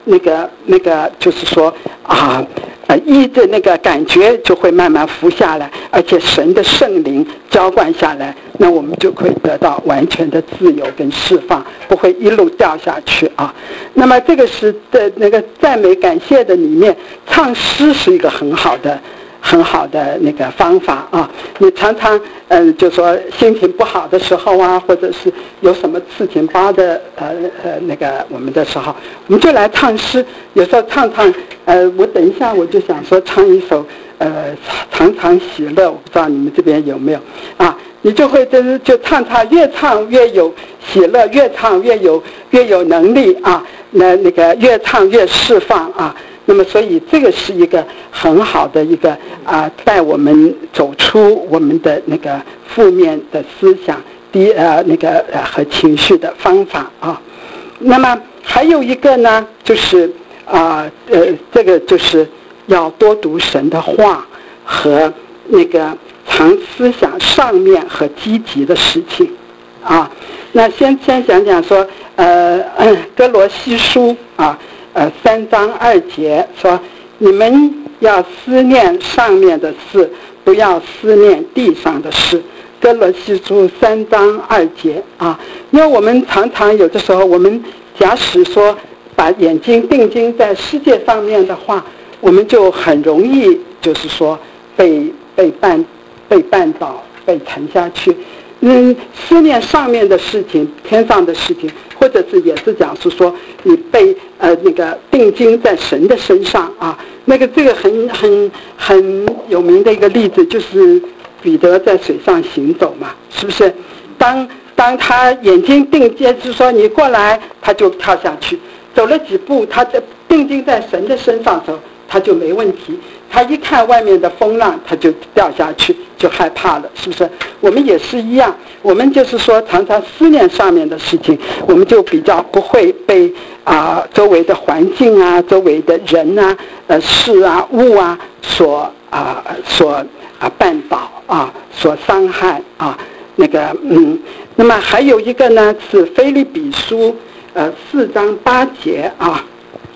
那个那个就是说啊呃一的那个感觉就会慢慢浮下来，而且神的圣灵浇灌下来，那我们就可以得到完全的自由跟释放，不会一路掉下去啊。那么这个是的那个赞美感谢的里面，唱诗是一个很好的很好的那个方法啊。你常常嗯、呃，就说心情不好的时候啊，或者是有什么事情发的呃呃那个我们的时候，我们就来唱诗。有时候唱唱呃，我等一下我就想说唱一首呃常常喜乐，我不知道你们这边有没有啊？你就会就是就唱唱，越唱越有喜乐，越唱越有越有能力啊，那那个越唱越释放啊。那么所以这个是一个很好的一个啊，带我们走出我们的那个负面的思想低呃那个呃和情绪的方法啊。那么还有一个呢，就是啊 呃, 呃这个就是要多读神的话和那个常思想上面和积极的事情啊。那先先讲讲说呃哥罗西书啊呃三章二节说，你们要思念上面的事，不要思念地上的事。哥罗西书三章二节啊。因为我们常常有的时候，我们假使说把眼睛定睛在世界上面的话，我们就很容易就是说被被绊被绊倒，被沉下去。嗯，思念上面的事情，天上的事情，或者是也是讲是说你被呃那个定睛在神的身上啊。那个这个很很很有名的一个例子就是彼得在水上行走嘛，是不是？当当他眼睛定睛，就是说你过来，他就跳下去。走了几步，他在定睛在神的身上走，他就没问题。他一看外面的风浪，他就掉下去，就害怕了，是不是？我们也是一样，我们就是说常常思念上面的事情，我们就比较不会被啊、呃、周围的环境啊、周围的人啊、呃事啊、物啊所啊、呃、所啊绊倒啊、所伤害啊。那个嗯，那么还有一个呢是腓立比书呃四章八节啊。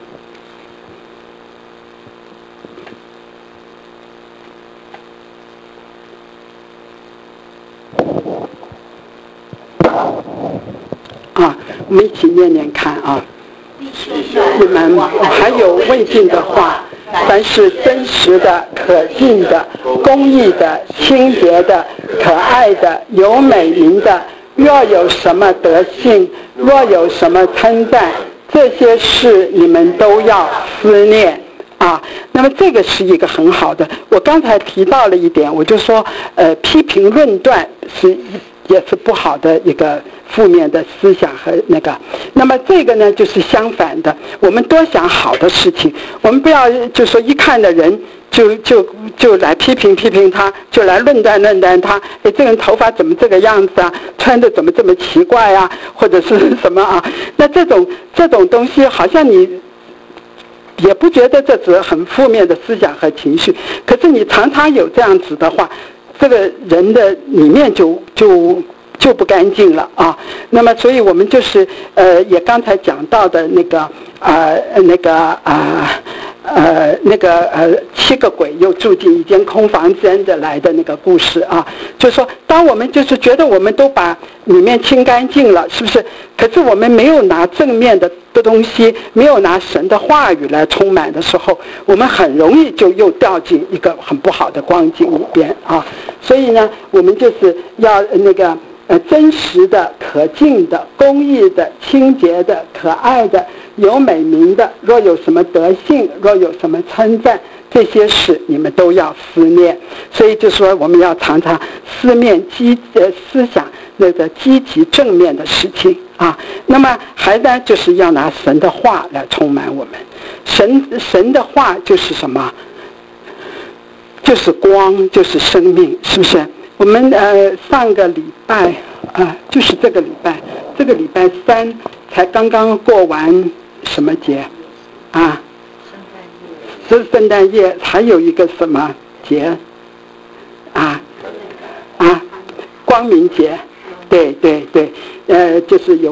啊，我们一起念念看啊。你们还有未尽的话，凡是真实的、可敬的、公义的、清洁的、可爱的、有美名的，若有什么德性，若有什么称赞，这些事你们都要思念啊。那么这个是一个很好的，我刚才提到了一点，我就说呃批评论断是也是不好的一个负面的思想和那个。那么这个呢就是相反的，我们多想好的事情，我们不要就说一看的人就就就来批评批评他，就来论断论断他，哎，这个人头发怎么这个样子啊，穿的怎么这么奇怪啊，或者是什么啊。那这种这种东西好像你也不觉得这是很负面的思想和情绪，可是你常常有这样子的话，这个人的里面就就就不干净了啊。那么所以我们就是呃也刚才讲到的那个啊、呃、那个啊 呃, 呃那个呃七个鬼又住进一间空房间的来的那个故事啊。就是说当我们就是觉得我们都把里面清干净了，是不是？可是我们没有拿正面的的东西，没有拿神的话语来充满的时候，我们很容易就又掉进一个很不好的光景里边啊。所以呢我们就是要那个呃真实的、可敬的、公义的、清洁的、可爱的、有美名的，若有什么德性，若有什么称赞，这些事你们都要思念。所以就说我们要常常思念积呃思想那个积极正面的事情啊。那么还呢就是要拿神的话来充满我们。神神的话就是什么？就是光，就是生命，是不是？我们呃上个礼拜啊、呃，就是这个礼拜，这个礼拜三才刚刚过完什么节啊？是圣诞夜，还有一个什么节啊？啊，光明节，对对对，呃，就是有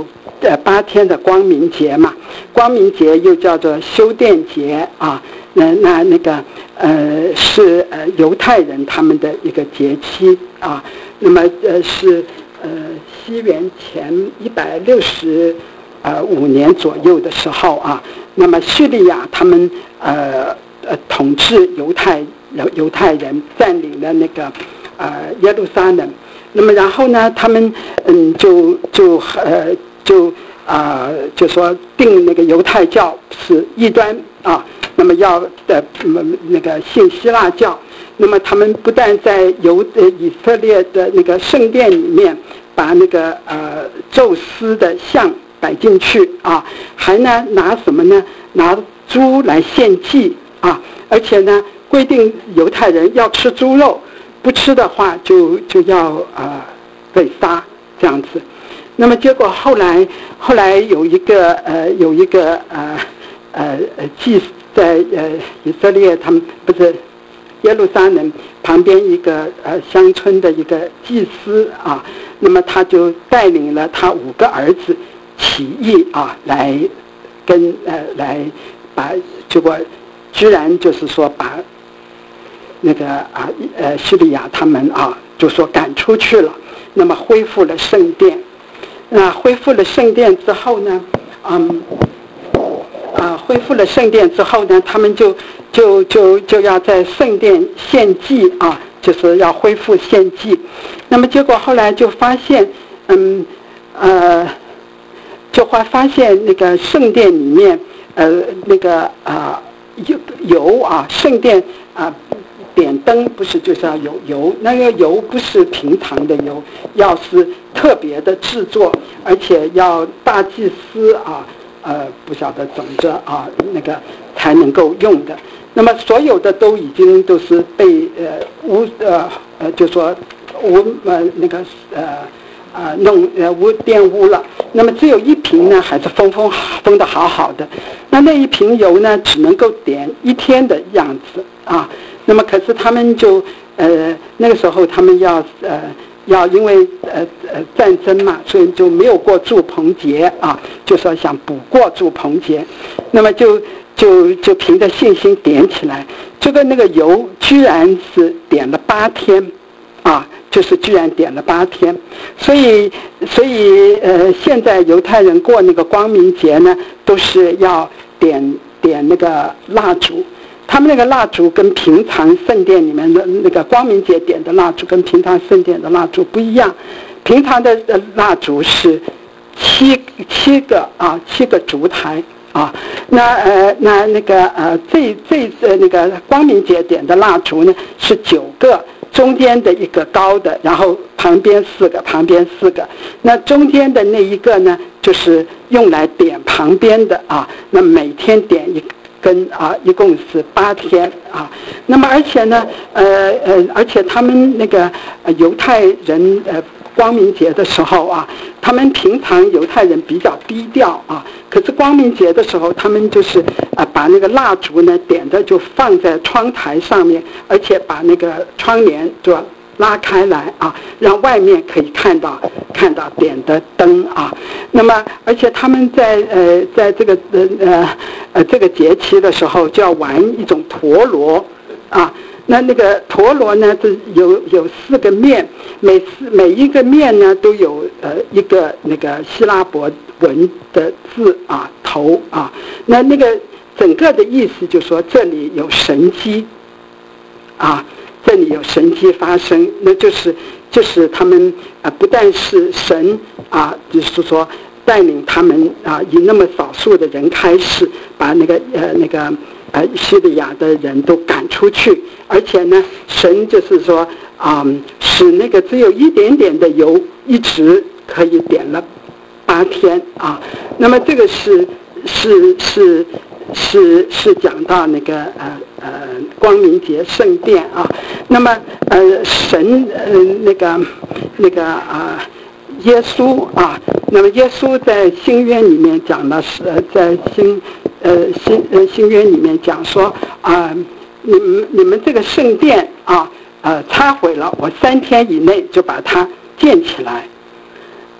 呃八天的光明节嘛，光明节又叫做修殿节啊，那那那个呃是呃犹太人他们的一个节期啊，那么呃是呃西元前一百六十呃五年左右的时候啊，那么叙利亚他们呃呃统治犹太犹太人，占领了那个呃耶路撒冷，那么然后呢，他们嗯就就呃就啊、呃、就说定那个犹太教是异端啊，那么要的、呃、那个信希腊教，那么他们不但在犹呃以色列的那个圣殿里面把那个呃宙斯的像摆进去啊，还呢拿什么呢？拿猪来献祭啊，而且呢规定犹太人要吃猪肉，不吃的话就就要啊、呃、被杀这样子。那么结果后来后来有一个呃有一个呃呃呃祭在呃以色列他们不是耶路撒冷旁边一个呃乡村的一个祭司啊，那么他就带领了他五个儿子起义啊，来跟呃来把结果居然就是说把那个啊呃叙利亚他们啊就说赶出去了，那么恢复了圣殿。那恢复了圣殿之后呢，嗯啊恢复了圣殿之后呢，他们就就就就要在圣殿献祭啊，就是要恢复献祭。那么结果后来就发现，嗯呃，就会发现那个圣殿里面呃那个啊油油啊，圣殿啊点灯不是就是要有油，那个油不是平常的油，要是特别的制作，而且要大祭司啊呃不晓得怎么着啊那个才能够用的。那么所有的都已经都是被呃污呃呃就说污呃那个呃啊、呃，弄呃污玷污了，那么只有一瓶呢，还是封封封的好好的。那那一瓶油呢，只能够点一天的样子啊。那么可是他们就呃那个时候他们要呃要因为呃呃战争嘛，所以就没有过祝棚节啊，就说想补过祝棚节，那么就就就凭着信心点起来，这个那个油居然是点了八天啊。就是居然点了八天，所以所以呃，现在犹太人过那个光明节呢，都是要点点那个蜡烛。他们那个蜡烛跟平常圣殿里面的那个光明节点的蜡烛跟平常圣殿的蜡烛不一样。平常的蜡烛是七七个啊，七个烛台啊。那呃那那个呃这这呃那个光明节点的蜡烛呢是九个。中间的一个高的，然后旁边四个，旁边四个。那中间的那一个呢，就是用来点旁边的啊。那每天点一根啊，一共是八天啊。那么而且呢，呃呃，而且他们那个呃犹太人呃光明节的时候啊，他们平常犹太人比较低调啊，可是光明节的时候，他们就是啊、呃、把那个蜡烛呢点的就放在窗台上面，而且把那个窗帘就拉开来啊，让外面可以看到看到点的灯啊。那么而且他们在呃在这个呃呃这个节期的时候，就要玩一种陀螺啊。那那个陀螺呢，是有有四个面，每四每一个面呢都有呃一个那个希腊伯文的字啊头啊。那那个整个的意思就是说这里有神迹啊，这里有神迹发生，那就是就是他们啊不但是神啊，就是说带领他们啊以那么少数的人开始把那个呃那个呃叙利亚的人都赶出去，而且呢神就是说啊、嗯、使那个只有一点点的油一直可以点了八天啊。那么这个是是是是是讲到那个呃呃光明节圣殿啊。那么呃神呃那个那个啊、呃、耶稣啊，那么耶稣在新约里面讲的是在新呃新呃新约里面讲说啊、呃、你们你们这个圣殿啊呃拆毁了，我三天以内就把它建起来。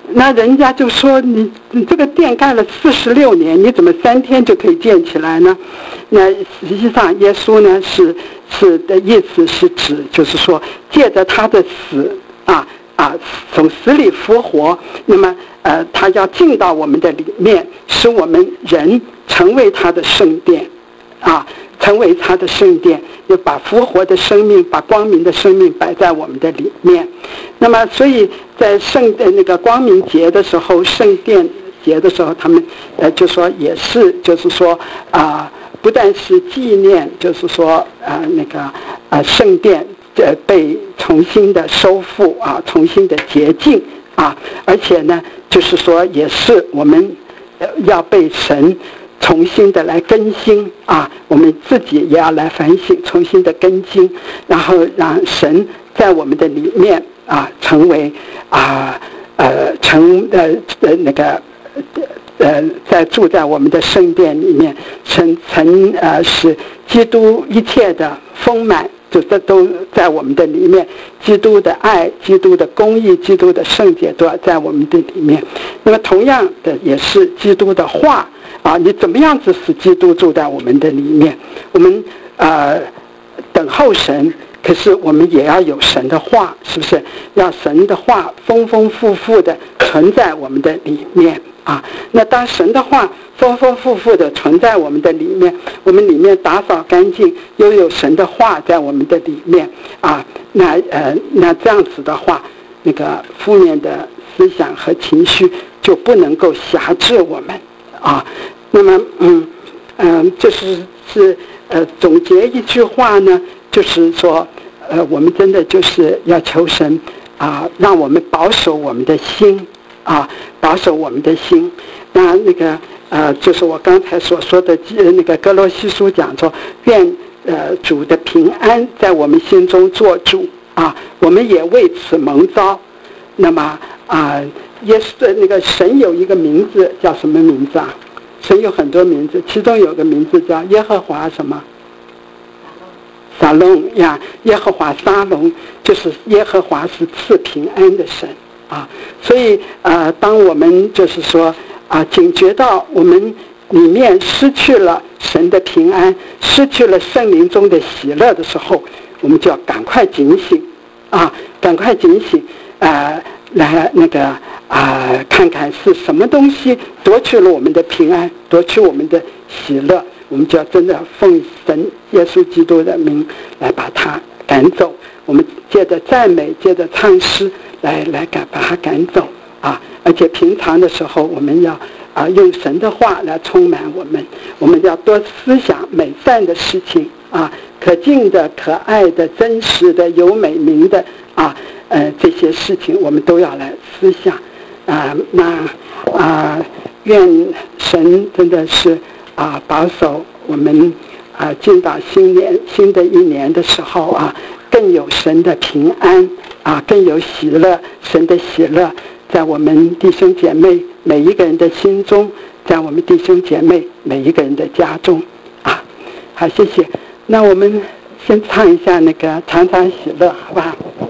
那人家就说你你这个殿盖了四十六年，你怎么三天就可以建起来呢？那实际上耶稣呢是是的意思是指就是说借着他的死啊啊从死里复活，那么呃他要进到我们的里面，使我们人成为他的圣殿啊，成为他的圣殿，就把复活的生命，把光明的生命摆在我们的里面。那么所以在圣的那个光明节的时候，圣殿节的时候，他们呃就说也是就是说啊、呃、不但是纪念，就是说啊、呃、那个呃圣殿呃被重新的收复啊，重新的洁净啊，而且呢就是说也是我们要被神重新的来更新啊，我们自己也要来反省，重新的更新，然后让神在我们的里面啊，成为啊呃成呃呃那个呃在住在我们的圣殿里面，成成呃使基督一切的丰满，就这都在我们的里面，基督的爱，基督的公义，基督的圣洁都要在我们的里面。那么同样的也是基督的话啊，你怎么样子使基督住在我们的里面？我们呃等候神，可是我们也要有神的话，是不是？要神的话丰丰富富的存在我们的里面啊。那当神的话丰丰富富的存在我们的里面，我们里面打扫干净，又有神的话在我们的里面啊，那呃那这样子的话，那个负面的思想和情绪就不能够辖制我们啊。那么嗯嗯，就是是呃总结一句话呢，就是说呃我们真的就是要求神啊，让我们保守我们的心啊，保守我们的心。那那个呃就是我刚才所说的那个哥罗西书讲说，愿呃主的平安在我们心中做主啊，我们也为此蒙召。那么啊耶稣那个神有一个名字叫什么名字啊？神有很多名字，其中有个名字叫耶和华什么？沙龙呀，耶和华沙龙，就是耶和华是赐平安的神啊。所以呃，当我们就是说啊，警觉到我们里面失去了神的平安，失去了圣灵中的喜乐的时候，我们就要赶快警醒啊，赶快警醒啊。来那个啊、呃，看看是什么东西夺去了我们的平安，夺去我们的喜乐，我们就要真的奉神耶稣基督的名来把它赶走。我们借着赞美，借着唱诗来来赶把它赶走啊！而且平常的时候，我们要啊用神的话来充满我们，我们要多思想美善的事情啊，可敬的、可爱的、真实的、有美名的啊。呃，这些事情我们都要来思想啊、呃。那啊、呃，愿神真的是啊、呃、保守我们啊、呃、进到新年新的一年的时候啊，更有神的平安啊，更有喜乐，神的喜乐在我们弟兄姐妹每一个人的心中，在我们弟兄姐妹每一个人的家中啊。好，谢谢。那我们先唱一下那个常常喜乐，好不好？